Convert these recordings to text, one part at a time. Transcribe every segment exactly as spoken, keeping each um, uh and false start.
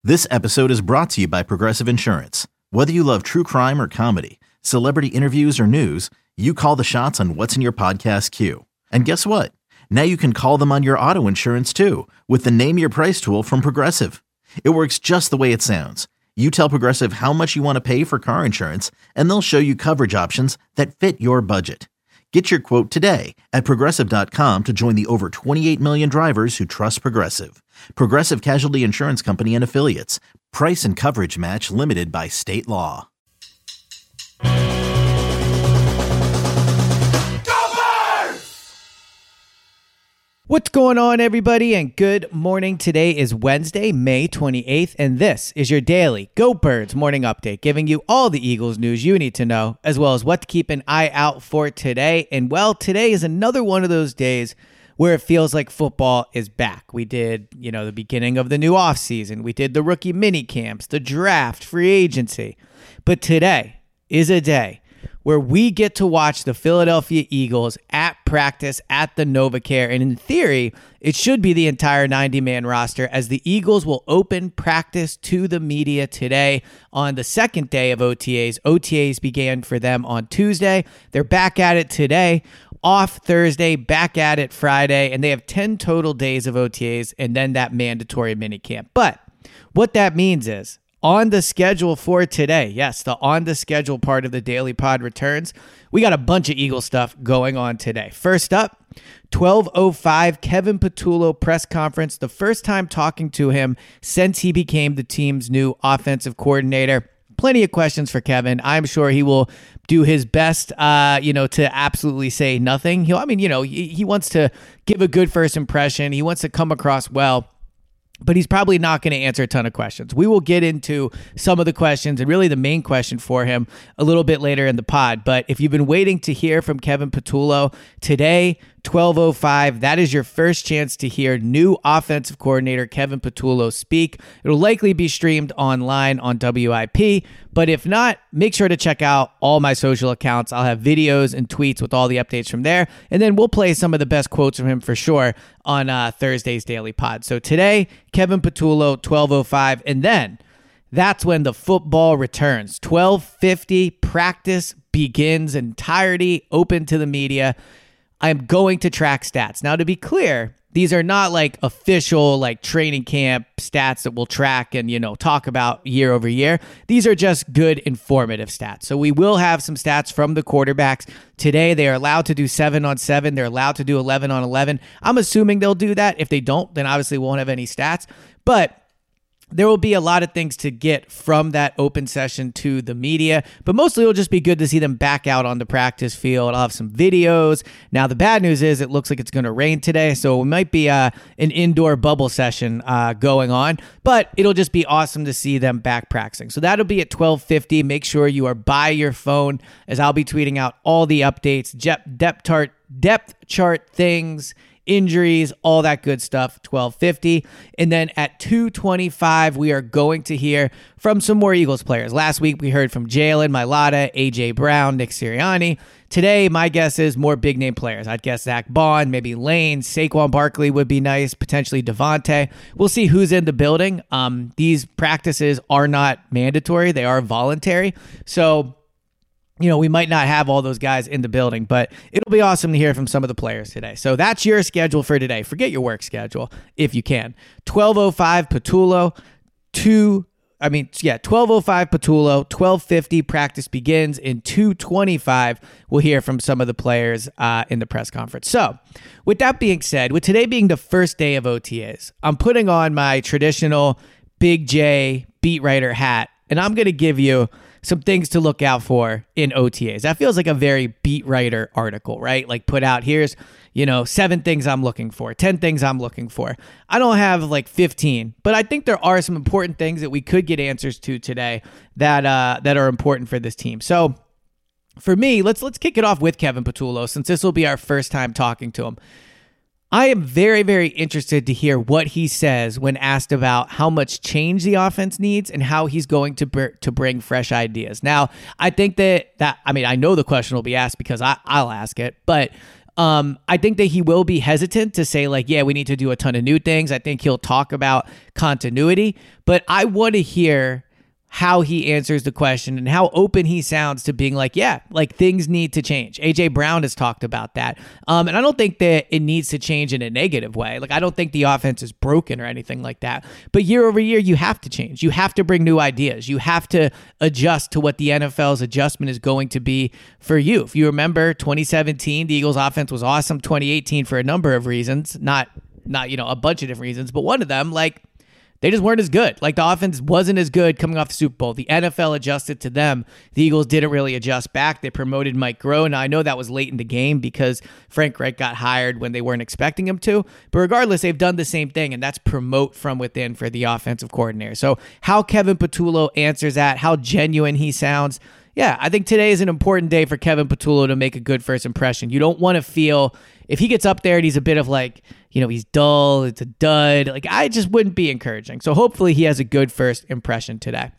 This episode is brought to you by Progressive Insurance. Whether you love true crime or comedy, celebrity interviews or news, you call the shots on what's in your podcast queue. And guess what? Now you can call them on your auto insurance too with the Name Your Price tool from Progressive. It works just the way it sounds. You tell Progressive how much you want to pay for car insurance, and they'll show you coverage options that fit your budget. Get your quote today at Progressive dot com to join the over twenty-eight million drivers who trust Progressive. Progressive Casualty Insurance Company and Affiliates. Price and coverage match limited by state law. What's going on, everybody, and good morning. Today is Wednesday, May twenty-eighth, and this is your daily Go Birds morning update, giving you all the Eagles news you need to know, as well as what to keep an eye out for today. And, well, today is another one of those days where it feels like football is back. We did, you know, the beginning of the new offseason. We did the rookie mini camps, the draft, free agency. But today is a day where we get to watch the Philadelphia Eagles at practice at the NovaCare. And in theory, it should be the entire ninety-man roster, as the Eagles will open practice to the media today on the second day of O T As. O T As began for them on Tuesday. They're back at it today, off Thursday, back at it Friday, and they have ten total days of O T As and then that mandatory minicamp. But what that means is, on the schedule for today, yes, the on the schedule part of the Daily Pod returns. We got a bunch of Eagle stuff going on today. First up, twelve oh five, Kevin Patullo press conference. The first time talking to him since he became the team's new offensive coordinator. Plenty of questions for Kevin. I'm sure he will do his best, uh, you know, to absolutely say nothing. He'll, I mean, you know, he, he wants to give a good first impression. He wants to come across well, but he's probably not going to answer a ton of questions. We will get into some of the questions and really the main question for him a little bit later in the pod. But if you've been waiting to hear from Kevin Patullo today, twelve oh five, that is your first chance to hear new offensive coordinator Kevin Patullo speak. It'll likely be streamed online on W I P, but if not, make sure to check out all my social accounts. I'll have videos and tweets with all the updates from there, and then we'll play some of the best quotes from him for sure on uh, Thursday's Daily Pod. So today, Kevin Patullo, twelve oh five, and then that's when the football returns. twelve fifty, practice begins entirety, open to the media. I'm going to track stats. Now, to be clear, these are not like official like training camp stats that we'll track and, you know, talk about year over year. These are just good informative stats. So we will have some stats from the quarterbacks. Today, they are allowed to do seven on seven. They're allowed to do eleven on eleven. I'm assuming they'll do that. If they don't, then obviously we won't have any stats. But there will be a lot of things to get from that open session to the media, but mostly it'll just be good to see them back out on the practice field. I'll have some videos. Now, the bad news is it looks like it's going to rain today, so it might be uh, an indoor bubble session uh, going on, but it'll just be awesome to see them back practicing. So that'll be at twelve fifty. Make sure you are by your phone, as I'll be tweeting out all the updates, depth chart, depth chart things, injuries, all that good stuff, twelve fifty. And then at two twenty-five, we are going to hear from some more Eagles players. Last week, we heard from Jalen, Mailata, A J Brown, Nick Sirianni. Today, my guess is more big-name players. I'd guess Zach Bond, maybe Lane, Saquon Barkley would be nice, potentially Devontae. We'll see who's in the building. Um, these practices are not mandatory. They are voluntary. So, you know, we might not have all those guys in the building, but it'll be awesome to hear from some of the players today. So that's your schedule for today. Forget your work schedule if you can. twelve oh five Patullo, two, I mean, yeah, twelve oh five Patullo, twelve fifty practice begins. In two twenty-five, we'll hear from some of the players uh, in the press conference. So with that being said, with today being the first day of O T As, I'm putting on my traditional Big J beat writer hat, and I'm going to give you some things to look out for in O T As. That feels like a very beat writer article, right? Like put out, here's, you know, seven things I'm looking for, ten things I'm looking for. I don't have like fifteen, but I think there are some important things that we could get answers to today that uh, that are important for this team. So for me, let's let's kick it off with Kevin Patullo, since this will be our first time talking to him. I am very, very interested to hear what he says when asked about how much change the offense needs and how he's going to br- to bring fresh ideas. Now, I think that, that, I mean, I know the question will be asked because I, I'll ask it, but Um, I think that he will be hesitant to say like, yeah, we need to do a ton of new things. I think he'll talk about continuity, but I want to hear how he answers the question and how open he sounds to being like, yeah, like things need to change. A J Brown has talked about that. Um, and I don't think that it needs to change in a negative way. Like, I don't think the offense is broken or anything like that. But year over year, you have to change. You have to bring new ideas. You have to adjust to what the N F L's adjustment is going to be for you. If you remember twenty seventeen, the Eagles offense was awesome. twenty eighteen, for a number of reasons, not, not, you know, a bunch of different reasons, but one of them, like, they just weren't as good. Like, the offense wasn't as good coming off the Super Bowl. The N F L adjusted to them. The Eagles didn't really adjust back. They promoted Mike Groh. Now, I know that was late in the game because Frank Reich got hired when they weren't expecting him to. But regardless, they've done the same thing, and that's promote from within for the offensive coordinator. So how Kevin Patullo answers that, how genuine he sounds, yeah, I think today is an important day for Kevin Patullo to make a good first impression. You don't want to feel, if he gets up there and he's a bit of like, you know, he's dull, it's a dud, like, I just wouldn't be encouraging. So hopefully he has a good first impression today.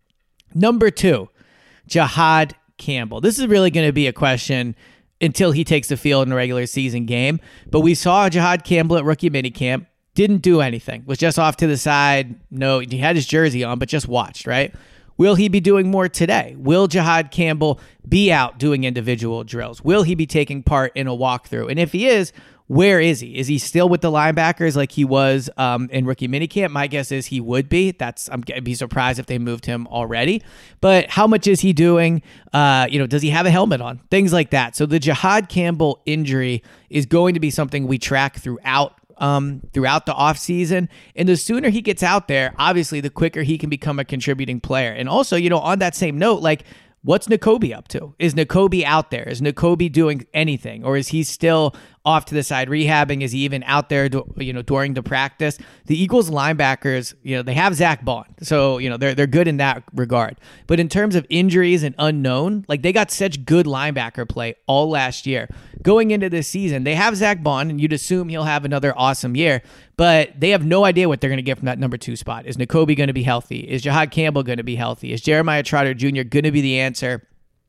Number two, Jihaad Campbell. This is really going to be a question until he takes the field in a regular season game. But we saw Jihaad Campbell at rookie minicamp, didn't do anything, was just off to the side. No, he had his jersey on, but just watched, right? Will he be doing more today? Will Jihaad Campbell be out doing individual drills? Will he be taking part in a walkthrough? And if he is, where is he? Is he still with the linebackers like he was um, in rookie minicamp? My guess is he would be. That's I'm I'd be surprised if they moved him already. But how much is he doing? Uh, you know, does he have a helmet on? Things like that. So the Jihaad Campbell injury is going to be something we track throughout Um, throughout the offseason. And the sooner he gets out there, obviously, the quicker he can become a contributing player. And also, you know, on that same note, like, what's Nakobe up to? Is Nakobe out there? Is Nakobe doing anything? Or is he still off to the side rehabbing? Is he even out there, you know, during the practice? The Eagles linebackers, you know, they have Zach Bond. So, you know, they're, they're good in that regard. But in terms of injuries and unknown, like, they got such good linebacker play all last year. Going into this season, they have Zach Bond, and you'd assume he'll have another awesome year, but they have no idea what they're going to get from that number two spot. Is Nakobe going to be healthy? Is Jihaad Campbell going to be healthy? Is Jeremiah Trotter Junior going to be the answer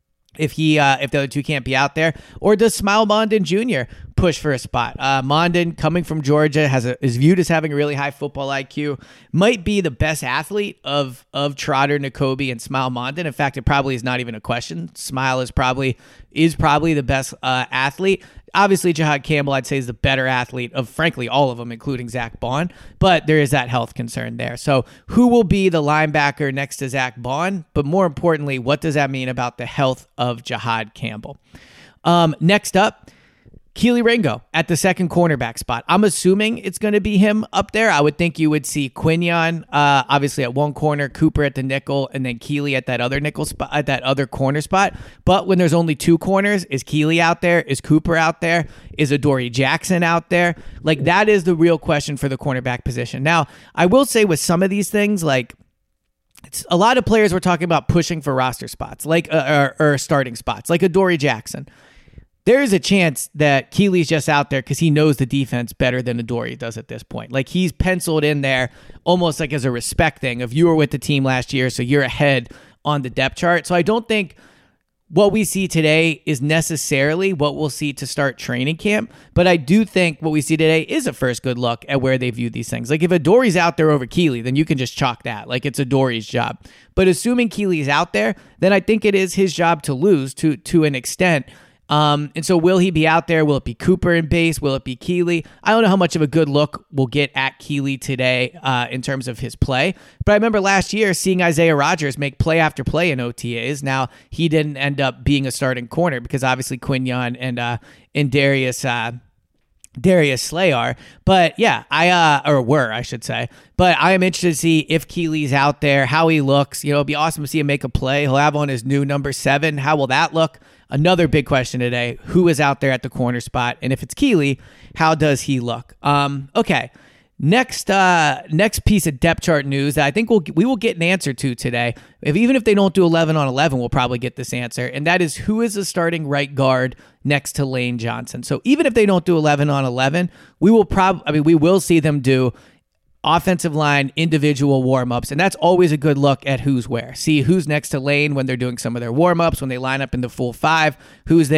if he uh, if the other two can't be out there? Or does Smile Mondon Junior push for a spot? Uh, Mondon, coming from Georgia, has a, is viewed as having a really high football I Q, might be the best athlete of of Trotter, Nakobe, and Smile Mondon. In fact, it probably is not even a question. Smile is probably is probably the best uh, athlete. Obviously, Jihaad Campbell, I'd say, is the better athlete of, frankly, all of them, including Zach Bond. But there is that health concern there. So who will be the linebacker next to Zach Bond? But more importantly, what does that mean about the health of Jihaad Campbell? Um, next up, Kelee Ringo at the second cornerback spot. I'm assuming it's going to be him up there. I would think you would see Quinion, uh, obviously at one corner, Cooper at the nickel, and then Kelee at that other nickel spot, at that other corner spot. But when there's only two corners, is Kelee out there? Is Cooper out there? Is Adoree Jackson out there? Like, that is the real question for the cornerback position. Now, I will say with some of these things, like, it's a lot of players were talking about pushing for roster spots, like uh, or, or starting spots, like Adoree Jackson. There is a chance that Keelee's just out there because he knows the defense better than Adoree does at this point. Like, he's penciled in there almost like as a respect thing of, you were with the team last year, so you're ahead on the depth chart. So I don't think what we see today is necessarily what we'll see to start training camp, but I do think what we see today is a first good look at where they view these things. Like, if Adoree's out there over Kelee, then you can just chalk that. Like, it's Adoree's job. But assuming Keelee's out there, then I think it is his job to lose to to an extent. Um, and so will he be out there? Will it be Cooper in base? Will it be Kelee? I don't know how much of a good look we'll get at Kelee today uh, in terms of his play. But I remember last year seeing Isaiah Rodgers make play after play in O T As. Now, he didn't end up being a starting corner because obviously Quinion and uh, and Darius uh, Darius Slay are. But yeah, I uh, or were, I should say. But I am interested to see if Keelee's out there, how he looks. You know, it'd be awesome to see him make a play. He'll have on his new number seven. How will that look? Another big question today, who is out there at the corner spot? And if it's Kelee, how does he look? Um, okay, next uh, next piece of depth chart news that I think we'll, we will get an answer to today. If Even if they don't do eleven on eleven, we'll probably get this answer. And that is, who is the starting right guard next to Lane Johnson? So even if they don't do eleven on eleven, we will probably, I mean, we will see them do offensive line individual warm-ups, and that's always a good look at who's where. See who's next to Lane when they're doing some of their warm-ups, when they line up in the full five, who's there.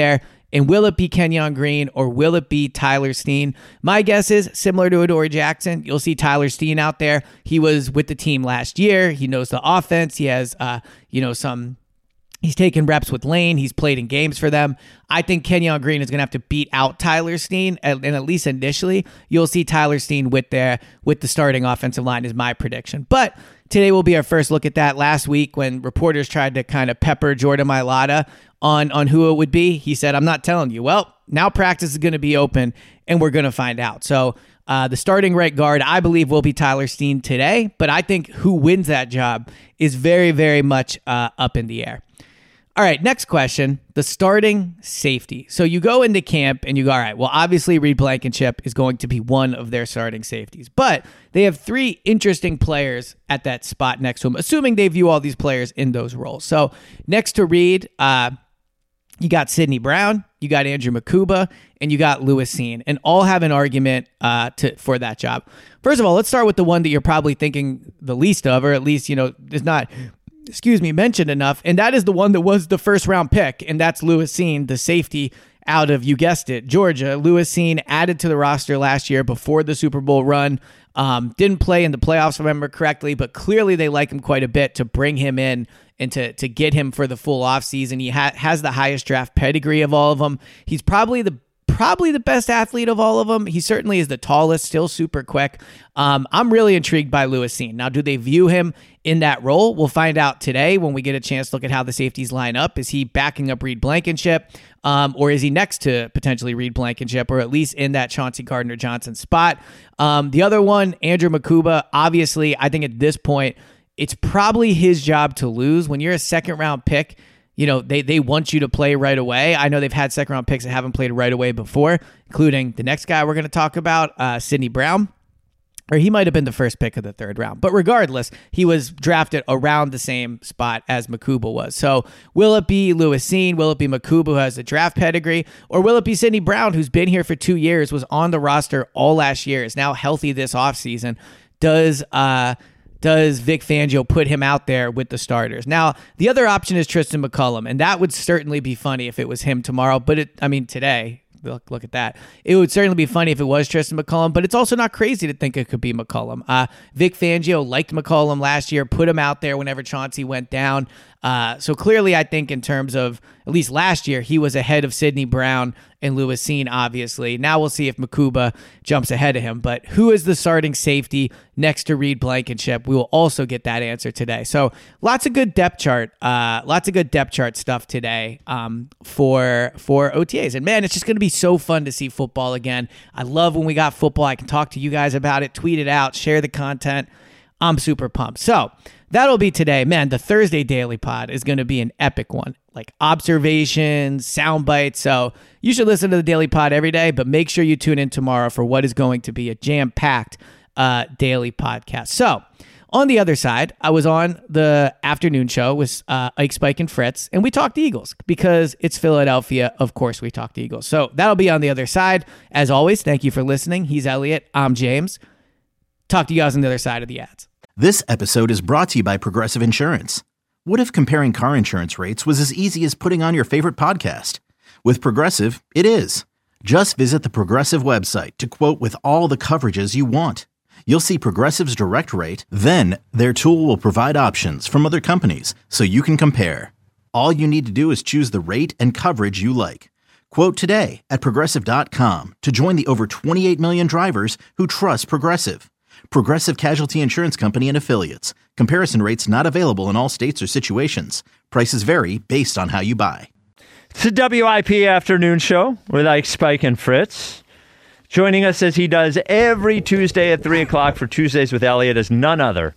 And will it be Kenyon Green or will it be Tyler Steen? My guess is similar to Adoree Jackson. You'll see Tyler Steen out there. He was with the team last year. He knows the offense. He has, uh, you know, some... He's taken reps with Lane. He's played in games for them. I think Kenyon Green is going to have to beat out Tyler Steen, and at least initially, you'll see Tyler Steen with their with the starting offensive line is my prediction. But today will be our first look at that. Last week, when reporters tried to kind of pepper Jordan Mailata on on who it would be, he said, "I'm not telling you." Well, now practice is going to be open, and we're going to find out. So uh, the starting right guard, I believe, will be Tyler Steen today. But I think who wins that job is very, very much uh, up in the air. All right, next question, the starting safety. So you go into camp and you go, all right, well, obviously Reed Blankenship is going to be one of their starting safeties, but they have three interesting players at that spot next to him, assuming they view all these players in those roles. So next to Reed, uh, you got Sidney Brown, you got Andrew Mukuba, and you got Lewis Cine, and all have an argument uh, to for that job. First of all, let's start with the one that you're probably thinking the least of, or at least, you know, is not... excuse me, mentioned enough, and that is the one that was the first round pick, and that's Lewis Cine, the safety out of, you guessed it, Georgia. Lewis Cine added to the roster last year before the Super Bowl run. Um, didn't play in the playoffs, if I remember correctly, but clearly they like him quite a bit to bring him in and to, to get him for the full offseason. He ha- has the highest draft pedigree of all of them. He's probably the Probably the best athlete of all of them. He certainly is the tallest, still super quick. Um, I'm really intrigued by Lewis Cine. Now, do they view him in that role? We'll find out today when we get a chance to look at how the safeties line up. Is he backing up Reed Blankenship, um, or is he next to potentially Reed Blankenship, or at least in that Chauncey Gardner-Johnson spot? Um, the other one, Andrew Mukuba, obviously, I think at this point, it's probably his job to lose. When you're a second-round pick, you know, they they want you to play right away. I know they've had second round picks that haven't played right away before, including the next guy we're going to talk about, uh, Sidney Brown. Or he might have been the first pick of the third round. But regardless, he was drafted around the same spot as Mukuba was. So will it be Lewis Cine? Will it be Mukuba, who has a draft pedigree? Or will it be Sidney Brown, who's been here for two years, was on the roster all last year, is now healthy this offseason? Does... uh Does Vic Fangio put him out there with the starters? Now, the other option is Tristan McCullum, and that would certainly be funny if it was him tomorrow. But it, I mean, today, look, look at that. It would certainly be funny if it was Tristan McCullum, but it's also not crazy to think it could be McCullum. Uh, Vic Fangio liked McCullum last year, put him out there whenever Chauncey went down. Uh, so clearly, I think in terms of, at least last year, he was ahead of Sidney Brown and Lewis Cine, obviously. Now we'll see if Mukuba jumps ahead of him. But who is the starting safety next to Reed Blankenship? We will also get that answer today. So lots of good depth chart, uh, lots of good depth chart stuff today um, for for O T As. And man, it's just going to be so fun to see football again. I love when we got football. I can talk to you guys about it, tweet it out, share the content. I'm super pumped. So that'll be today. Man, the Thursday Daily Pod is going to be an epic one. Like observations, sound bites. So you should listen to the Daily Pod every day, but make sure you tune in tomorrow for what is going to be a jam-packed uh, daily podcast. So on the other side, I was on the afternoon show with uh, Ike, Spike, and Fritz, and we talked Eagles because it's Philadelphia. Of course, we talked Eagles. So that'll be on the other side. As always, thank you for listening. He's Elliot. I'm James. Talk to you guys on the other side of the ads. This episode is brought to you by Progressive Insurance. What if comparing car insurance rates was as easy as putting on your favorite podcast? With Progressive, it is. Just visit the Progressive website to quote with all the coverages you want. You'll see Progressive's direct rate, then their tool will provide options from other companies so you can compare. All you need to do is choose the rate and coverage you like. Quote today at Progressive dot com to join the over twenty-eight million drivers who trust Progressive. Progressive Casualty Insurance Company and Affiliates. Comparison rates not available in all states or situations. Prices vary based on how you buy. It's the W I P Afternoon Show with Ike, Spike, and Fritz. Joining us as he does every Tuesday at three o'clock for Tuesdays with Elliot is none other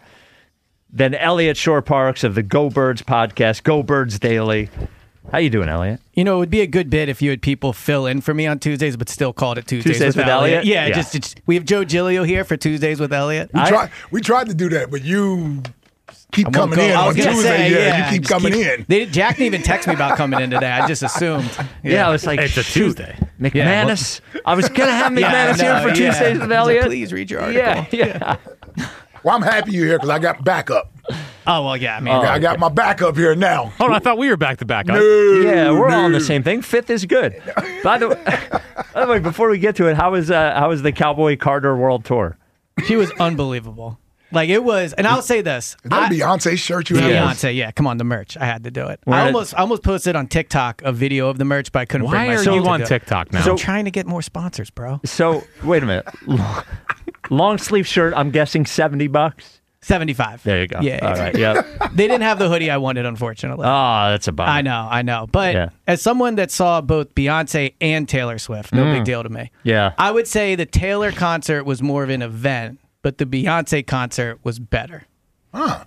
than Elliot Shore-Parks of the Go Birds podcast, Go Birds Daily. How you doing, Elliot? You know, it would be a good bit if you had people fill in for me on Tuesdays, but still called it Tuesdays, Tuesdays with, with Elliot. Elliot? Yeah, Yeah. Just, just we have Joe Giglio here for Tuesdays with Elliot. We I- tried. We tried to do that, but you keep I won't coming go- in I on was gonna Tuesday. say, yeah, yeah, you keep just coming in. They, Jack didn't even text me about coming in today. I just assumed. Yeah, I was like, It's a shoot, Tuesday. McManus. I was going to have Yeah, McManus I know, here for yeah. Tuesdays with He's like, Elliot. Please read your article. Yeah, yeah. Well, I'm happy you're here because I got backup. Oh, well, yeah. I mean, Oh. I got my backup here now. Hold on, I thought we were back to back. I- Yeah, we're all on the same thing. Fifth is good. By the way, by the way, before we get to it, how was uh, how was the Cowboy Carter World Tour? she was unbelievable. Like, it was, and I'll say this. Is that I- a Beyonce shirt you have? Yeah. Beyonce, yeah, come on, the merch. I had to do it. We're I at- almost, I almost posted on TikTok a video of the merch, but I couldn't Why bring are myself you to on do it. TikTok now? I'm trying to get more sponsors, bro. So wait a minute, long, long sleeve shirt. I'm guessing seventy bucks. seventy-five. There you go. Yeah. All right. Yeah. They didn't have the hoodie I wanted, unfortunately. Oh, that's a bummer. I know, I know. But Yeah. as someone that saw both Beyonce and Taylor Swift, no big deal to me. Yeah. I would say the Taylor concert was more of an event, but the Beyonce concert was better. Huh.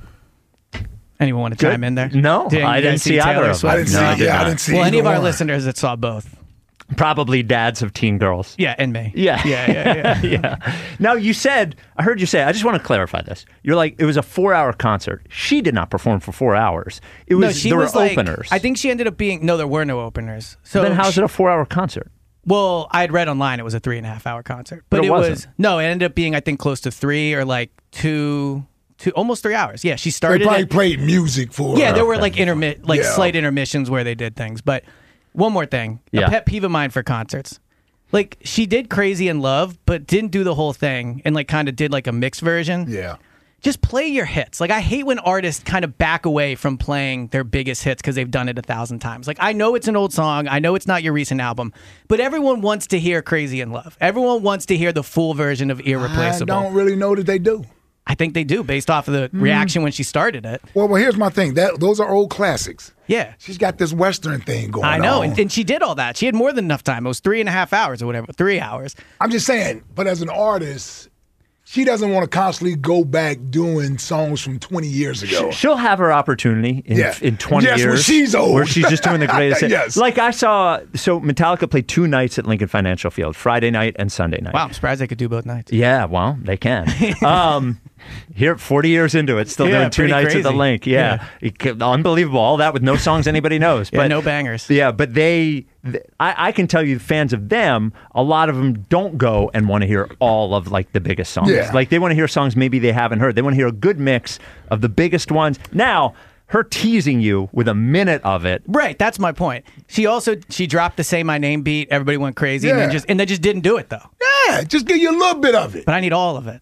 Anyone want to Good. chime in there? No, Didn't I you didn't guys see either Taylor of them. Swift? I didn't No, see. I did yeah, I not. didn't see. Well, any of either our one. listeners that saw both. Probably dads of teen girls. Yeah, and me. Yeah. Yeah, yeah, yeah. yeah. Now you said, I heard you say, I just want to clarify this. You're like, it was a four-hour concert. She did not perform for four hours. It was No, she there was were like, openers. I think she ended up being, no, there were no openers. So then how's she- it a four-hour concert? Well, I had read online it was a three and a half hour concert, but, But it it wasn't. was no. It ended up being I think close to three or like two, two almost three hours. Yeah, she They started. probably At, played music for. yeah, her. there were like intermit, like Yeah. slight intermissions where they did things. But one more thing, Yeah. a pet peeve of mine for concerts. Like she did Crazy in Love, but didn't do the whole thing and like kind of did like a mixed version. Yeah. Just play your hits. Like I hate when artists kind of back away from playing their biggest hits because they've done it a thousand times. Like I know it's an old song, I know it's not your recent album, but everyone wants to hear Crazy in Love. Everyone wants to hear the full version of I Irreplaceable. don't really know that they do. I think they do based off of the reaction when she started it. Well, well, here's my thing. That those are old classics. Yeah. She's got this Western thing going on. I know, and, and she did all that. She had more than enough time. It was three and a half hours or whatever, three hours. I'm just saying, but as an artist, she doesn't want to constantly go back doing songs from twenty years ago. She'll have her opportunity in, Yeah. in twenty Yes, when years. she's old. Where she's just doing the greatest hit. Yes. Like I saw, so Metallica played two nights at Lincoln Financial Field, Friday night and Sunday night. Wow, I'm surprised they could do both nights. Yeah, well, they can. um, here, forty years into it, still Yeah, doing two pretty nights at the crazy. Link. Yeah. It ca- unbelievable. All that with no songs anybody knows. Yeah, but no bangers. Yeah, but they, th- I, I can tell you, fans of them, a lot of them don't go and want to hear all of like the biggest songs. Yeah. Like they want to hear songs maybe they haven't heard. They want to hear a good mix of the biggest ones. Now, her teasing you with a minute of it. Right, that's my point. She also she dropped the Say My Name beat. Everybody went crazy, and then Yeah. just and they just didn't do it though. Yeah, just give you a little bit of it. But I need all of it.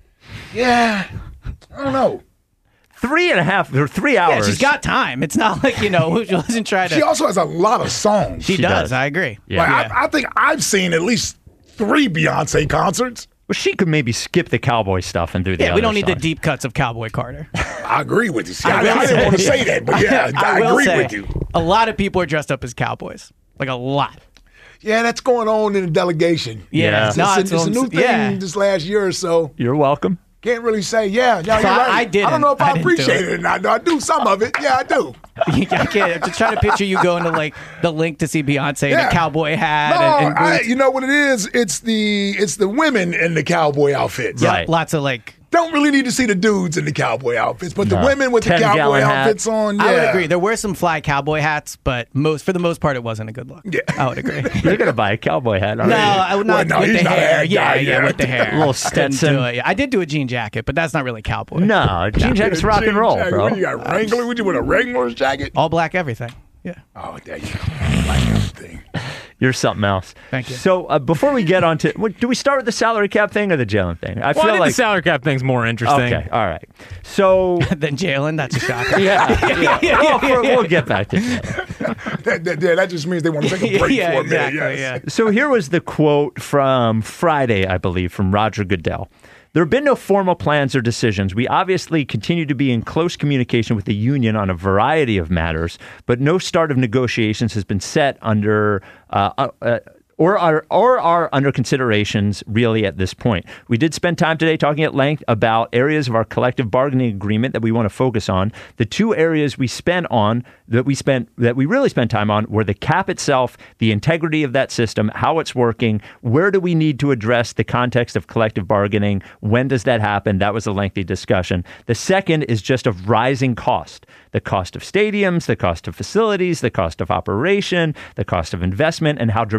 Yeah. I don't know. Three and a half or three Yeah, hours. she's got time. It's not like, you know, she wasn't trying to. She also has a lot of songs. She, She does, does. I agree. Yeah. Like, I, I think I've seen at least three Beyonce concerts. Well, she could maybe skip the cowboy stuff and do the Yeah, other we don't need the songs. deep cuts of Cowboy Carter. I agree with you. See, I, I will I didn't say- want to say that, but yeah, I, will agree say, with you. A lot of people are dressed up as cowboys. Like a lot. Yeah, that's going on in the delegation. Yeah. It's, No, it's, a, it's a new thing yeah. this last year or so. You're welcome. Can't really say, yeah, yeah, So you're I- right. I didn't. don't know if I I, didn't do appreciate it. it or not. I do some of it. Yeah, I do. I can't. I'm just trying to picture you going to like the Link to see Beyonce in Yeah. a cowboy hat No, and, and I, boots. you know what it is? It's the it's the women in the cowboy outfits. Yeah, Right. lots of like. Don't really need to see the dudes in the cowboy outfits, but the No. women with the ten cowboy gallon hat. outfits on. Yeah. I would agree. There were some fly cowboy hats, but most for the most part, it wasn't a good look. Yeah. I would agree. You're gonna buy a cowboy hat, aren't No, you? I would not Well, no, with he's the not a hair. hat Yeah, guy, yeah, yeah. with the hair. Little Couldn't Stetson. do it. Yeah, I did do a jean jacket, but that's not really cowboy. No, jean jacket's rock and Jean roll, jacket. bro. What, you got Wrangler? Would you with a Wrangler's jacket? All black everything. Yeah. Oh, there you go. I like everything. You're something else. Thank you. So uh, before we get on to, what- do we start with the salary cap thing or the Jalen thing? I Well, I feel think like the salary cap thing's more interesting. okay, all right. So then Jalen, that's a shocker. yeah, yeah. Well, for- we'll get back to Jalen. That, that, yeah, that just means they want to take a break yeah, for a minute. exactly. Yes. Yeah. So here was the quote from Friday, I believe, from Roger Goodell. There have been no formal plans or decisions. We obviously continue to be in close communication with the union on a variety of matters, but no start of negotiations has been set under uh, uh, uh, or are or are under considerations really at this point. We did spend time today talking at length about areas of our collective bargaining agreement that we want to focus on. The two areas we spent on that we spent that we really spent time on were the cap itself, the integrity of that system, how it's working, where do we need to address the context of collective bargaining, when does that happen? That was a lengthy discussion. The second is just of rising cost, the cost of stadiums, the cost of facilities, the cost of operation, the cost of investment, and how dramatically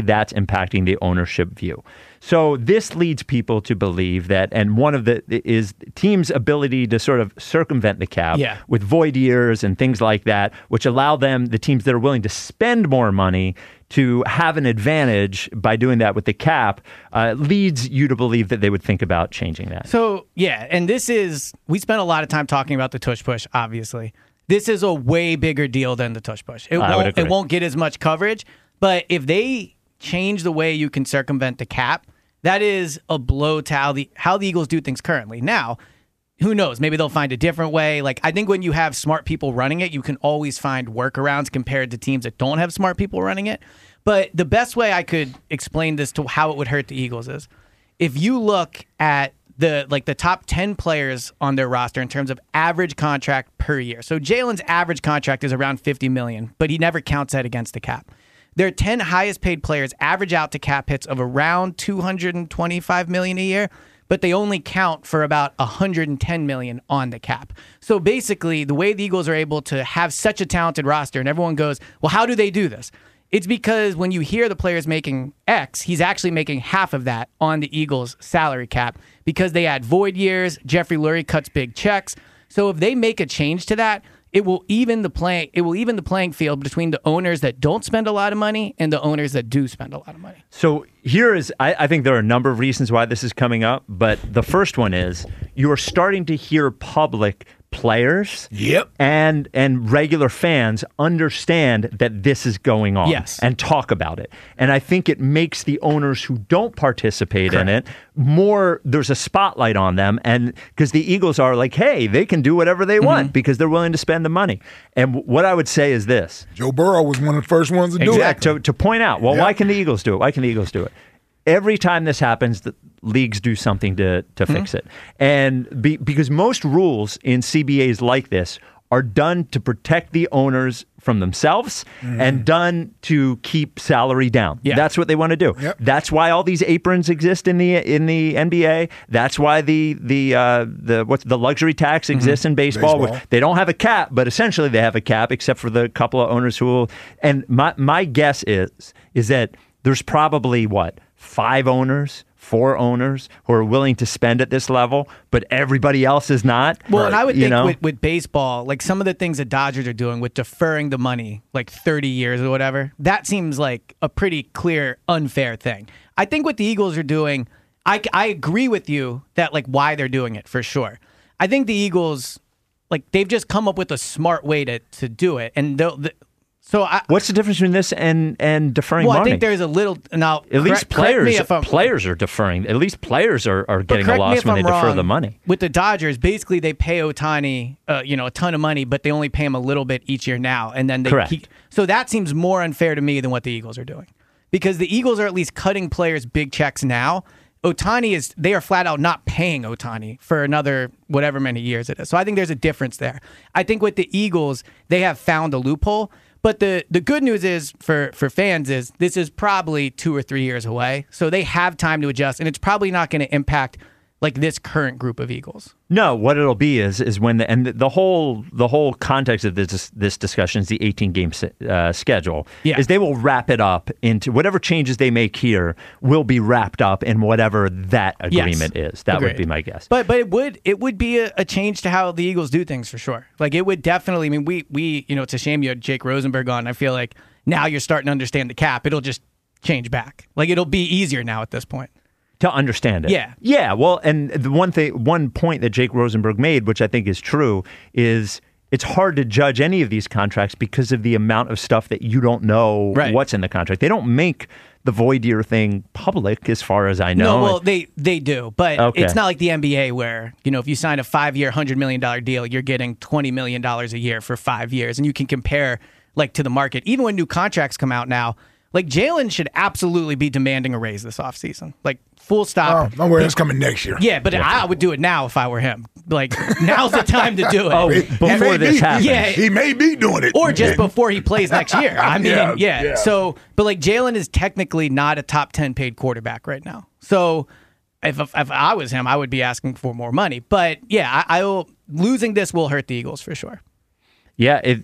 that's impacting the ownership view. So this leads people to believe that, and one of the is teams' ability to sort of circumvent the cap yeah. with void years and things like that, which allow them, the teams that are willing to spend more money, to have an advantage by doing that with the cap, uh, leads you to believe that they would think about changing that. So, yeah, and this is, we spent a lot of time talking about the tush push, obviously. This is a way bigger deal than the tush push. It I would won't, agree. it won't get as much coverage, but if they change the way you can circumvent the cap, that is a blow to how the, how the Eagles do things currently. Now, who knows? Maybe they'll find a different way. Like, I think when you have smart people running it, you can always find workarounds compared to teams that don't have smart people running it. But the best way I could explain this to how it would hurt the Eagles is if you look at the like the top ten players on their roster in terms of average contract per year. So Jalen's average contract is around fifty million dollars, but he never counts that against the cap. Their ten highest paid players average out to cap hits of around two hundred twenty-five million dollars a year, but they only count for about one hundred ten million dollars on the cap. So basically, the way the Eagles are able to have such a talented roster, and everyone goes, well, how do they do this? It's because when you hear the players making X, he's actually making half of that on the Eagles' salary cap because they add void years. Jeffrey Lurie cuts big checks. So if they make a change to that, it will even the play. It will even the playing field between the owners that don't spend a lot of money and the owners that do spend a lot of money. So here is, I, I think there are a number of reasons why this is coming up, but the first one is you are starting to hear public players yep. and and regular fans understand that this is going on yes. and talk about it. And I think it makes the owners who don't participate Correct. in it more, there's a spotlight on them, and because the Eagles are like, hey, they can do whatever they want mm-hmm. because they're willing to spend the money. And w- what I would say is this. Joe Burrow was one of the first ones to do it. Exactly. To, to point out, well, yep. why can the Eagles do it? Why can the Eagles do it? Every time this happens, the leagues do something to to mm-hmm. fix it. And be, because most rules in C B As like this are done to protect the owners from themselves mm-hmm. and done to keep salary down. Yeah. That's what they want to do. Yep. That's why all these aprons exist in the in the N B A. That's why the the uh, the what's the luxury tax exists mm-hmm. in baseball. baseball. They don't have a cap, but essentially they have a cap, except for the couple of owners who will. And my my guess is is that there's probably what five owners, four owners who are willing to spend at this level, but everybody else is not. Well, and I would you think know? with, with baseball, like some of the things the Dodgers are doing with deferring the money, like thirty years or whatever, that seems like a pretty clear, unfair thing. I think what the Eagles are doing, I, I agree with you that like why they're doing it for sure. I think the Eagles, like they've just come up with a smart way to, to do it. And they'll, the, So I, what's the difference between this and, and deferring well, money? I think there's a little now. At least correct, correct players me if I'm, players are deferring. At least players are, are getting a loss when they defer wrong, the money. With the Dodgers, basically they pay Ohtani, uh, you know, a ton of money, but they only pay him a little bit each year now, and then they Correct. keep. So that seems more unfair to me than what the Eagles are doing, because the Eagles are at least cutting players big checks now. Ohtani is, they are flat out not paying Ohtani for another whatever many years it is. So I think there's a difference there. I think with the Eagles, they have found a loophole. But the, the good news is for, for fans is this is probably two or three years away. So they have time to adjust, and it's probably not going to impact like this current group of Eagles. No, what it'll be is is when the and the whole the whole context of this this discussion is the eighteen game uh, schedule. Yeah. Is they will wrap it up into whatever changes they make here will be wrapped up in whatever that agreement yes. is. That Agreed. would be my guess. But but it would it would be a, a change to how the Eagles do things for sure. Like it would definitely. I mean, we we you know it's a shame you had Jake Rosenberg on. I feel like now you're starting to understand the cap. It'll just change back. Like it'll be easier now at this point. To understand it. Yeah. Yeah. Well, and the one thing, one point that Jake Rosenberg made, which I think is true, is it's hard to judge any of these contracts because of the amount of stuff that you don't know right. what's in the contract. They don't make the void year thing public, as far as I know. No, well, they they do, but okay. it's not like the N B A where, you know, if you sign a five-year, one hundred million dollars deal, you're getting twenty million dollars a year for five years, and you can compare, like, to the market. Even when new contracts come out now, like, Jalen should absolutely be demanding a raise this offseason. Like, full stop. Oh, don't worry, it's coming next year. Yeah, but I would do it now if I were him. Like, now's the time to do it. Oh, before this be, happens. Yeah. He may be doing it. Or just before he plays next year. I mean, yeah. Yeah, yeah. yeah. So, but like Jalen is technically not a top ten paid quarterback right now. So if, if if I was him, I would be asking for more money. But yeah, I, I will, losing this will hurt the Eagles for sure. Yeah, it,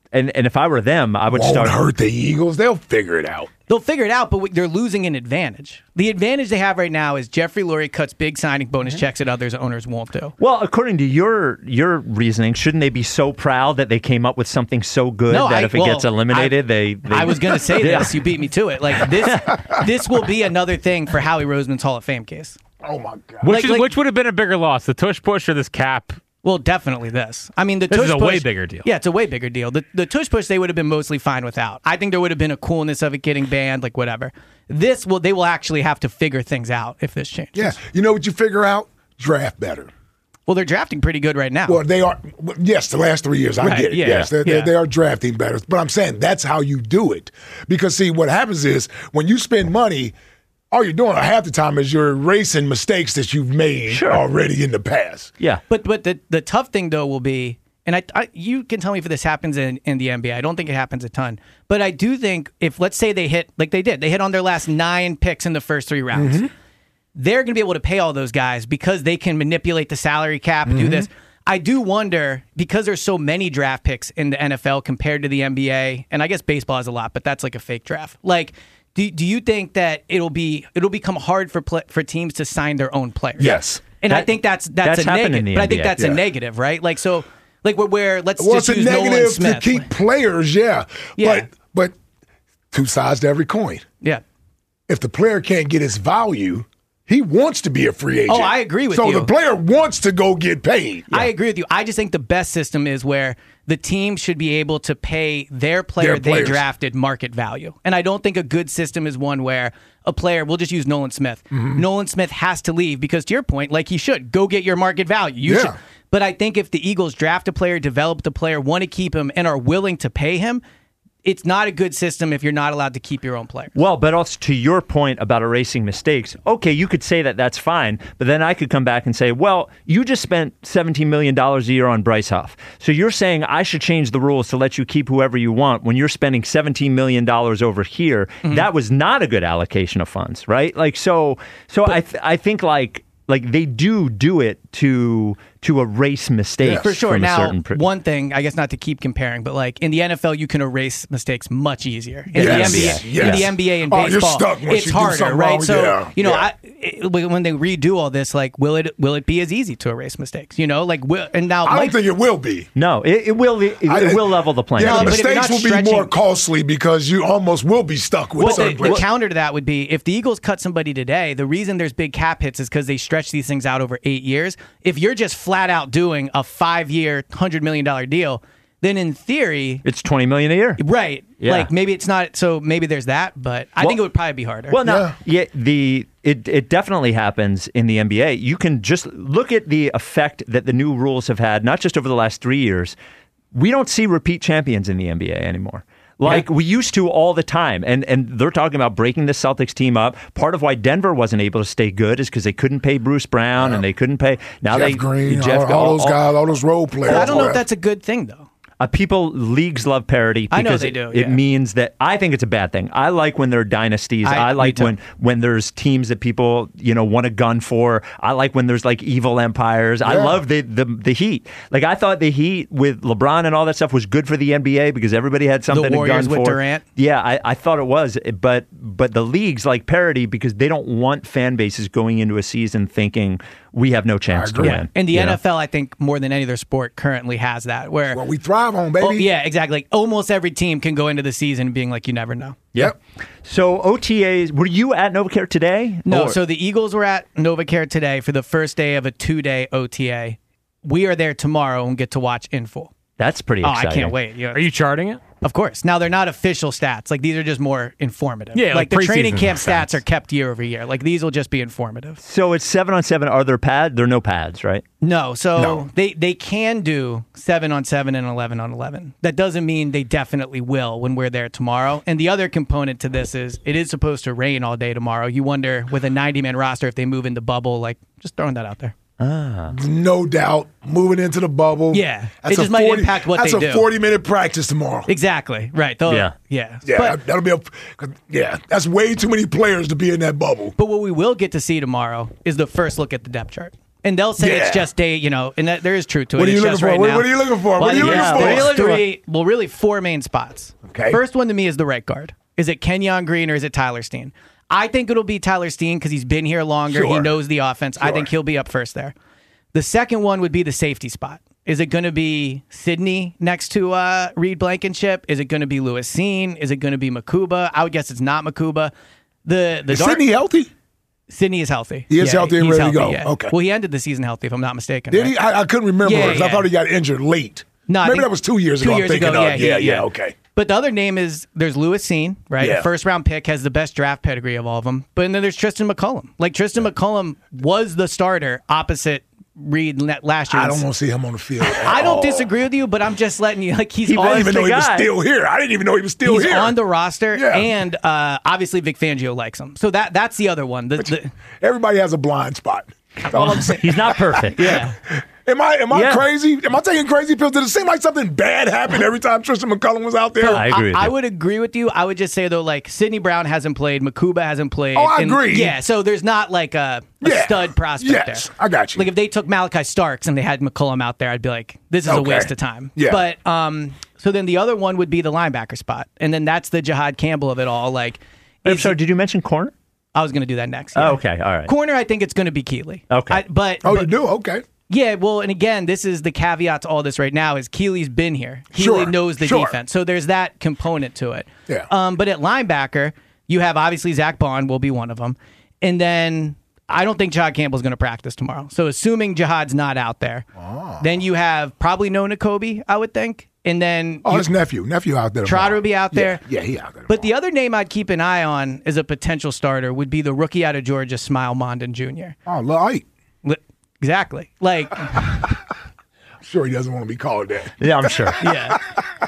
And and if I were them, I would Won't start. hurt the Eagles. They'll figure it out. They'll figure it out, but we- they're losing an advantage. The advantage they have right now is Jeffrey Lurie cuts big signing bonus checks that others owners won't do. Well, according to your your reasoning, shouldn't they be so proud that they came up with something so good No, that I- if it well, gets eliminated, I, they, they? I was going to say Yeah. this. You beat me to it. Like this, this will be another thing for Howie Roseman's Hall of Fame case. Oh, my God. Which, Like- is, like- which would have been a bigger loss, the tush push or this cap? Well, definitely this. I mean, the This tush is a push, way bigger deal. Yeah, it's a way bigger deal. The the tush push they would have been mostly fine without. I think there would have been a coolness of it getting banned, like whatever. This will they will actually have to figure things out if this changes. Yeah. You know what you figure out? Draft better. Well, they're drafting pretty good right now. Well, they are. Yes, the last three years, I Right, get it. yeah, yes, they, yeah. they, they are drafting better. But I'm saying that's how you do it. Because, see, what happens is when you spend money, all you're doing half the time is you're erasing mistakes that you've made Sure. already in the past. Yeah. But but the the tough thing though will be, and I, I you can tell me if this happens in, in the N B A. I don't think it happens a ton, but I do think if let's say they hit like they did, they hit on their last nine picks in the first three rounds. Mm-hmm. They're going to be able to pay all those guys because they can manipulate the salary cap, Mm-hmm. do this. I do wonder because there's so many draft picks in the N F L compared to the N B A, and I guess baseball has a lot, but that's like a fake draft. Like, do do you think that it'll be it'll become hard for pl- for teams to sign their own players? Yes. And I That- think that's that's, that's a happened in negative. the But I N B A. think that's Yeah. a negative, right? Like so, like where, where let's Well, just it's a use Nolan negative Smith. to keep players, yeah. Yeah. But, but two sides to every coin. Yeah. If the player can't get his value, he wants to be a free agent. Oh, I agree with so you. So the player wants to go get paid. I agree with you. I just think the best system is where the team should be able to pay their player Their they players. drafted market value. And I don't think a good system is one where a player, we'll just use Nolan Smith. Mm-hmm. Nolan Smith has to leave because to your point, like he should, go get your market value. You Yeah. should. But I think if the Eagles draft a player, develop the player, want to keep him, and are willing to pay him, it's not a good system if you're not allowed to keep your own players. Well, but also to your point about erasing mistakes, okay, you could say that that's fine, but then I could come back and say, well, you just spent seventeen million dollars a year on Bryce Huff. So you're saying I should change the rules to let you keep whoever you want when you're spending seventeen million dollars over here. Mm-hmm. That was not a good allocation of funds, right? Like, so, so but, I, th- I think like, like they do do it to to erase mistakes Yeah, for sure. from a Now, certain pr- one thing, I guess not to keep comparing, but like in the N F L, you can erase mistakes much easier. In Yes, the N B A, yes. in the N B A and Oh, you're baseball, stuck once it's you do harder, something right? wrong. So Yeah, you know, yeah. I, it, when they redo all this, like, will it will it be as easy to erase mistakes? You know, like, will, and now I Mike, don't think it will be. No, it, it will it, it I- will level the playing Yeah, No, the but if you're mistakes not will be stretching- more costly because you almost will be stuck with But certain the, the players. counter to that would be if the Eagles cut somebody today, the reason there's big cap hits is because they stretch these things out over eight years. If you're just flat out doing a five-year, one hundred million dollars deal, then in theory, It's twenty million dollars a year. right, Yeah. like maybe it's not, so maybe there's that, but I Well- think it would probably be harder. Well, no, Yeah. yeah, the it it definitely happens in the N B A. You can just look at the effect that the new rules have had, not just over the last three years. We don't see repeat champions in the N B A anymore. Like Yeah. we used to all the time. And and they're talking about breaking the Celtics team up. Part of why Denver wasn't able to stay good is because they couldn't pay Bruce Brown and they couldn't pay now Jeff they Green, Jeff all, all those guys, all those role players. I don't know all if that. that's a good thing, though. Uh, people, leagues love parity because I know they do, it, it yeah. means that I think it's a bad thing. I like when there are dynasties. I- I, me like too. when when there's teams that people you know want to gun for. I like when there's like evil empires. I Yeah. love the, the the Heat. Like I thought the Heat with LeBron and all that stuff was good for the N B A because everybody had something Warriors to gun with for. Durant. Yeah, I, I thought it was, but but the leagues like parity because they don't want fan bases going into a season thinking we have no chance to agree. win. And the you know? N F L, I think, more than any other sport, currently has that. Where, What we thrive on, baby. oh, yeah, exactly. Like almost every team can go into the season being like, you never know. Yep. So O T As, were you at NovaCare today? No, Or- so the Eagles were at NovaCare today for the first day of a two-day O T A. We are there tomorrow and get to watch in full. that's pretty Oh, exciting. I can't wait. Yeah. Are you charting it? Of course. Now they're not official stats. Like these are just more informative. Yeah, like the training preseason camp stats stats. are kept year over year. Like these will just be informative. So it's seven on seven. Are there pads? There are no pads, right? No, so No. they they can do seven on seven and eleven on eleven. That doesn't mean they definitely will when we're there tomorrow. And the other component to this is it is supposed to rain all day tomorrow. You wonder with a ninety man roster if they move into bubble. Like just throwing that out there. No doubt. Moving into the bubble. Yeah. That's It just a might forty impact what that's they a do. forty minute practice tomorrow. Exactly. Right. They'll- Yeah. Yeah. Yeah, But, that, that'll be a. 'cause, Yeah, that's way too many players to be in that bubble. but what we will get to see tomorrow is the first look at the depth chart. And they'll say Yeah. it's just day, you know, and that, there is truth to What it. are you It's looking just for? right What, now. what are you looking for? What Well, are you looking yeah, for? there's three, well, really four main spots. Okay. First one to me is the right guard. Is it Kenyon Green or is it Tyler Steen? I think it'll be Tyler Steen because he's been here longer. He Sure. knows the offense. I Sure. think he'll be up first there. The second one would be the safety spot. Is it going to be Sydney next to uh, Reed Blankenship? Is it going to be Lewis Seen? Is it going to be Makuba? I would guess it's not Makuba. The the Is dark- Sydney healthy? Sydney is healthy. He is healthy and he's ready to healthy, go. yeah. Okay. Well, he ended the season healthy, if I'm not mistaken. Did right? he? I, I couldn't remember Yeah, because I yeah. thought he got injured late. No, I Maybe think- that was two years two ago. years I'm thinking ago, of. yeah, Yeah, yeah, yeah, yeah. okay. But the other name is there's Lewis Seen, right? Yeah. The first round pick has the best draft pedigree of all of them. But then there's Tristan McCullum. Like Tristan McCullum was the starter opposite Reed la- last year. I don't want to see him on the field. at I don't all. disagree with you, but I'm just letting you like he's He on I didn't even the know he was guy. still here. I didn't even know he was still he's here. on the roster, Yeah. and uh, obviously Vic Fangio likes him. So that that's the other one. The, the, Everybody has a blind spot. That's all I'm saying. He's not perfect. yeah. Am I am I Yeah. crazy? Am I taking crazy pills? Did it seem like something bad happened every time Tristan McCullum was out there? I agree with I, I you. would agree with you. I would just say though, like Sidney Brown hasn't played, Makuba hasn't played. Oh, I and- agree. Yeah, so there's not like a, a Yeah. stud prospect Yes, there. I got you. Like if they took Malachi Starks and they had McCullum out there, I'd be like, this is a Okay. waste of time. Yeah. But um, so then the other one would be the linebacker spot, and then that's the Jahad Campbell of it all. Like, I'm is- sorry, did you mention corner? I was going to do that next. Oh, yeah. okay, all right. Corner, I think it's going to be Keeley. Okay. I, but oh, but- you do? Okay. yeah, well, and again, this is the caveat to all this right now is Keeley's been here. Keeley Sure, knows the sure. defense. So there's that component to it. Yeah. Um, but at linebacker, you have obviously Zach Bond will be one of them. And then I don't think Jahad Campbell's going to practice tomorrow. So assuming Jahad's not out there, Ah. then you have probably Nona Kobe, I would think. And then Oh, you- his nephew. Nephew out there. Trotter tomorrow. will be out Yeah, there. Yeah, he out there. But the other name I'd keep an eye on as a potential starter would be the rookie out of Georgia, Smile Mondon Junior Oh, Lil Ike. Li- Exactly. Like, I'm sure he doesn't want to be called that. Yeah, I'm sure. yeah.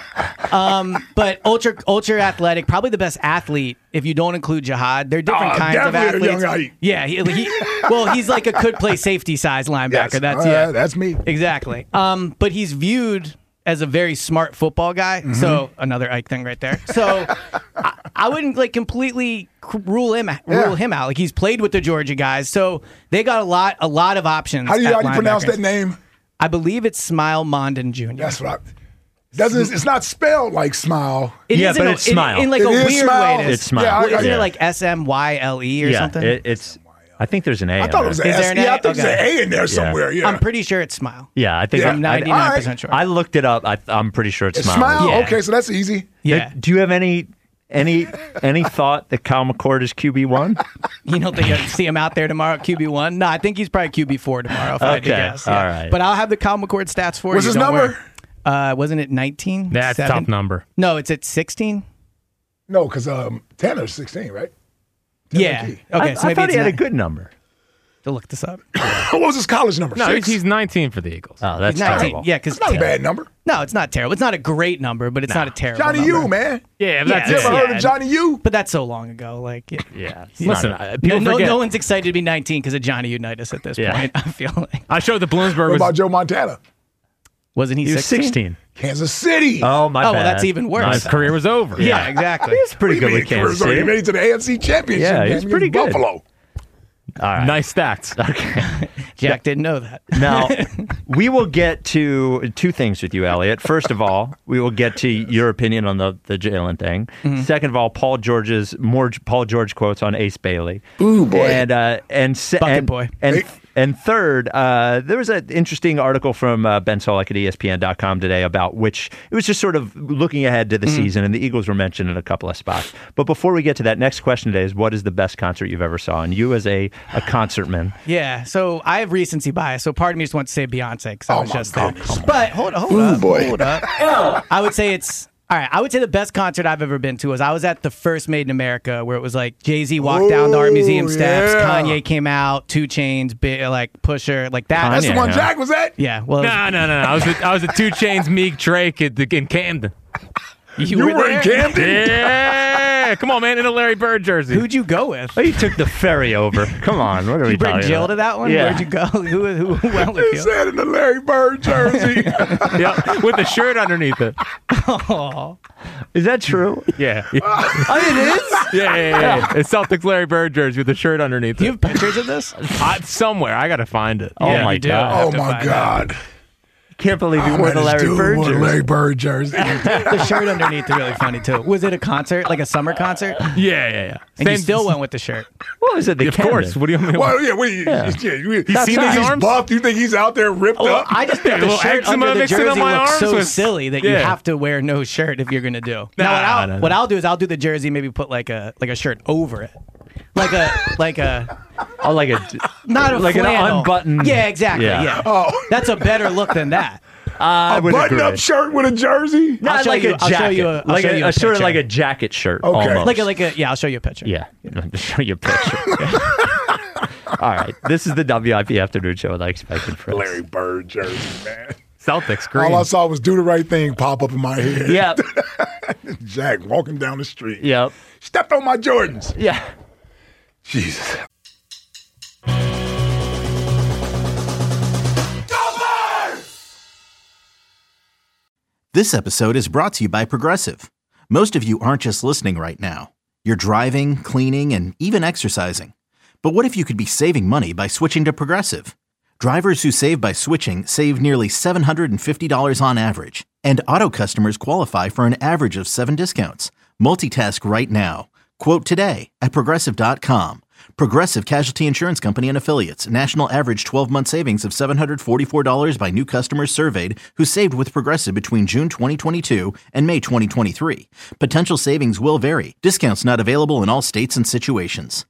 Um, but ultra ultra athletic, probably the best athlete if you don't include Jahad. They're different Oh, kinds of definitely a athletes. young Ike. Yeah, he, he, well, he's like a could play safety size linebacker. Yes. That's Uh, yeah, That's me. exactly. Um, but he's viewed as a very smart football guy. Mm-hmm. So another Ike thing right there. So I, I wouldn't like completely c- rule him rule Yeah. him out. Like he's played with the Georgia guys, so they got a lot a lot of options. How do you, at how do you pronounce linebackers. that name? I believe it's Smile Mondon Junior That's what I. Doesn't it's not spelled like smile? It Yeah, is in but a- it's in- Smile. in, like It a is weird Smile? way. It is. It's Smile. Yeah, I- Well, isn't Yeah. it like S M Y L E or yeah, something? it, it's. I think there's an A. I on thought it was there. an Is S. there an Yeah, A? I think there's Okay. an A in there somewhere. Yeah. I'm pretty sure it's Smile. Yeah, I think Yeah. I'm I'm ninety-nine percent sure. I looked it up. I, I'm pretty sure it's, It's Smile. smile. Yeah. Okay, so that's easy. Yeah. Do you have any any any thought that Kyle McCord is Q B one? You don't think you'll see him out there tomorrow at Q B one? No, I think he's probably Q B four tomorrow if I had to Okay, guess. all yeah. right. But I'll have the Kyle McCord stats for What's you. his don't number? worry. Uh, wasn't it nineteen? That's a Seven? tough number. No, it's at sixteen? No, because um, Tanner's sixteen, right? Yeah. Tanner Okay, I, so I maybe thought it's he had a nine. good number. To look this up. What was his college number? No, Six? he's, he's nineteen for the Eagles. Oh, that's He's nineteen. terrible. Yeah, because It's not a bad number. no, it's not terrible. It's not a great number, but it's not a terrible Johnny number. U, man. Yeah, Yeah, that's You it. ever yeah. heard of Johnny U? But that's so long ago. Like, yeah. Yeah. it's Listen, not a- uh, No, people no, forget. no one's excited to be nineteen because of Johnny Unitas at this Yeah. point. I feel like I showed the Bloomsburg What was about Joe Montana? wasn't he, he was sixteen? sixteen. Kansas City. Oh my Oh, bad. well, that's even worse. his career was over. Yeah, exactly. He's pretty What good do you with mean, Kansas Caruso? He City. made it to the A F C Championship. Yeah, game he's against pretty good. Buffalo. All right. Nice stats. Okay. Jack didn't know that. Now, we will get to two things with you, Elliot. First of all, we will get to your opinion on the, the Jalen thing. Mm-hmm. Second of all, Paul George's more Paul George quotes on Ace Bailey. Ooh, boy. And uh, and se- Bucket and, boy. And Hey. and third, uh, there was an interesting article from uh, Ben Solak at E S P N dot com today about which it was just sort of looking ahead to the Mm-hmm. season, and the Eagles were mentioned in a couple of spots. But before we get to that, next question today is, what is the best concert you've ever saw? And you, as a a concertman. Yeah, so I have recency bias. So part of me just wants to say Beyonce because I Oh, was my just there. goodness. But hold on, hold Ooh, up, boy. hold up. I would say it's all right. I would say the best concert I've ever been to was I was at the first Made in America, where it was like Jay Z walked down the Art Museum Ooh, steps, yeah. Kanye came out, Two Chainz, bi- like Pusher, like that. That's the Kanye, one huh? Jack was at? Yeah, well, it was- No, no, no. I was at, I was at Two Chainz, Meek, Drake at the, in Camden. you, You were, were there? in Camden? Yeah. yeah, come on, man, in a Larry Bird jersey. Who'd you go with? Oh, you took the ferry over. Come on, what are Did we you bring talking Jill about? to that one? Yeah. Where'd you go? Who, who, who went with He you? said in the Larry Bird jersey. yeah, with the shirt underneath it. Oh. Is that true? Yeah. yeah. Oh, it is? Yeah, yeah, yeah, yeah. It's Celtics Larry Bird jersey with the shirt underneath Do you it. have pictures of this? Uh, somewhere. I got to find it. Oh, Yeah, my you do. God. have Oh to my find God. Can't believe you I wore met the this Larry dude Bird with a jersey. Larry Bird jersey. The shirt underneath is really funny too. Was it a concert, like a summer concert? Yeah, yeah, yeah. And you Same- still went with the shirt. What was it? The Of course. Camden? What do you mean? Well, yeah, what, yeah. Yeah. yeah you, He's seen think his he's arms? buff? You think he's out there ripped Well, up? I just think A the little shirt eczema under the mixing on jersey my looks arms so with- silly that you Yeah. have to wear no shirt if you're gonna do. Nah, now, what I'll, nah, nah. what I'll do is I'll do the jersey, maybe put like a like a shirt over it, like a like a Oh, like a not a like an flannel. unbuttoned. Yeah, exactly. Yeah. Yeah, Oh. that's a better look than that. I a would button-up agree. shirt with a jersey? Not I'll show like you- a I'll jacket. show you a- I'll like show a, you a a sort of picture. like a jacket shirt. Okay. Almost. Like a like a yeah. I'll show you a picture. Yeah. To show you a picture. All right. This is the W I P Afternoon Show with Ike Spike and Fritz. Larry Bird jersey, man. Celtics green. All I saw was do the right thing pop up in my head. Yep. Jack walking down the street. Yep. Stepped on my Jordans. Yeah. Jesus. This episode is brought to you by Progressive. Most of you aren't just listening right now. You're driving, cleaning, and even exercising. But what if you could be saving money by switching to Progressive? Drivers who save by switching save nearly seven hundred fifty dollars on average. And auto customers qualify for an average of seven discounts. Multitask right now. Quote today at Progressive dot com. Progressive Casualty Insurance Company and Affiliates. National average twelve-month savings of seven hundred forty-four dollars by new customers surveyed who saved with Progressive between June twenty twenty-two and May twenty twenty-three. Potential savings will vary. Discounts not available in all states and situations.